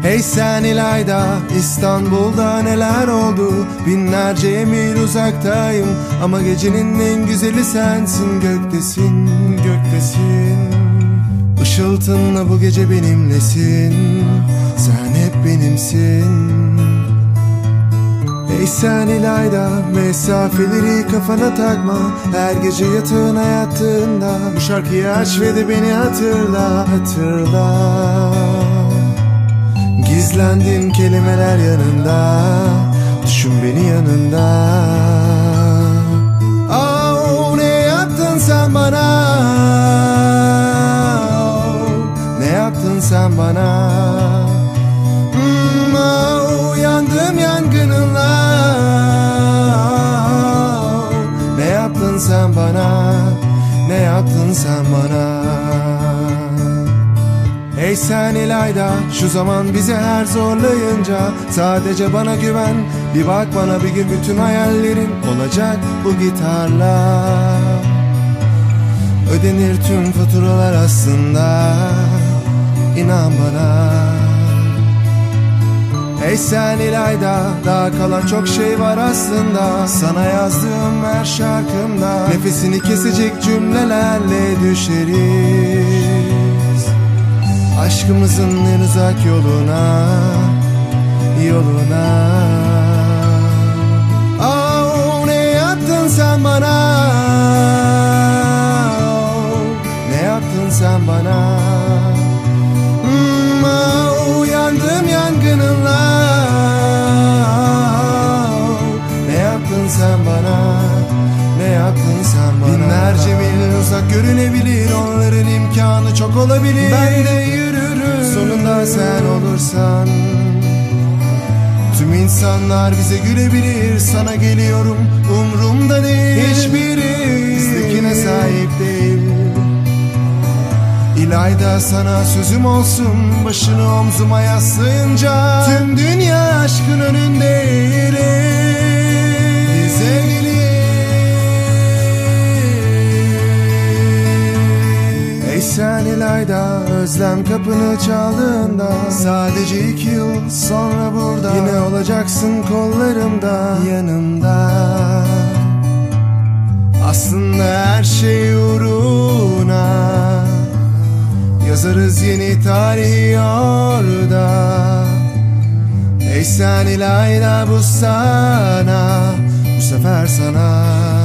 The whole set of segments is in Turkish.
Hey sen İlayda, İstanbul'da neler oldu? Binlerce mil uzaktayım ama gecenin en güzeli sensin. Göktesin, göktesin. Işıltınla bu gece benimlesin. Sen hep benimsin. Hey sen İlayda, mesafeleri kafana takma. Her gece yatağına yattığında bu şarkıyı aç ve de beni hatırla, hatırla. Gizlendim kelimeler yanında, düşün beni yanında. Oh, ne yaptın sen bana? Oh, ne yaptın sen bana? Oh, yandım yangınınla. Oh, ne yaptın sen bana? Ne yaptın sen bana? Hey sen İlayda, şu zaman bizi her zorlayınca sadece bana güven. Bir bak bana, bir gün bütün hayallerin olacak bu gitarla. Ödenir tüm faturalar aslında, inan bana. Hey sen İlayda, daha kalan çok şey var aslında. Sana yazdığım her şarkımda nefesini kesecek cümlelerle düşeriz. Aşkımızın en uzak yoluna, yoluna. Oh, ne yaptın sen bana? Oh, ne yaptın sen bana? Oh, yandım yangınınla. Oh, ne yaptın sen bana? Ne yaptın sen bana? Binlerce mil uzak görünebilir, onların imkanı çok olabilir. Ben de yürürüm, sonunda sen olursan. Tüm insanlar bize gülebilir, sana geliyorum umrumda değil. Hiçbiri bizdekine sahip değil. İlayda, sana sözüm olsun, başını omzuma yaslayınca tüm dünya aşkın önünde eğilir. Bize gelir. Hey sen İlayda, özlem kapını çaldığında sadece 2 yıl sonra burada yine olacaksın kollarımda, yanımda. Aslında her şey uğruna yazarız yeni tarihi orada. Hey sen İlayda, bu sana, bu sefer sana.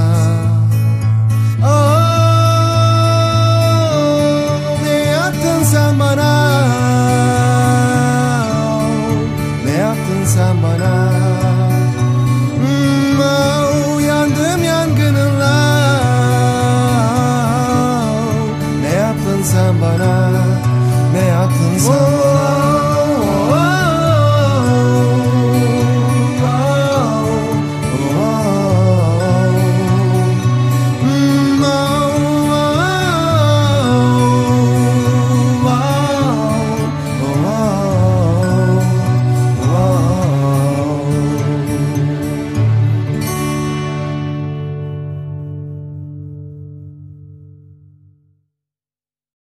Sen bana, ne yaptın sen bana?